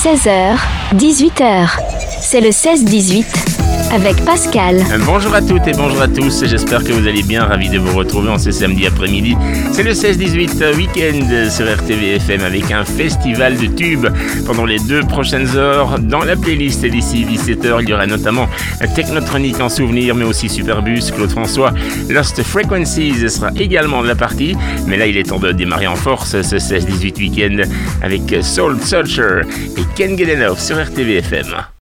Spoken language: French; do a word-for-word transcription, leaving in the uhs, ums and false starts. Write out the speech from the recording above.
seize heures, dix-huit heures. C'est le seize dix-huit avec Pascal. Bonjour à toutes et bonjour à tous, j'espère que vous allez bien, ravi de vous retrouver en ce samedi après-midi. C'est le seize dix-huit week-end sur R T V F M avec un festival de tubes pendant les deux prochaines heures. Dans la playlist d'ici dix-sept heures, il y aura notamment Technotronic en souvenir, mais aussi Superbus, Claude François, Lost Frequencies sera également de la partie. Mais là, il est temps de démarrer en force ce seize dix-huit week-end avec Soul Searcher et Can't Get Enough sur R T V F M.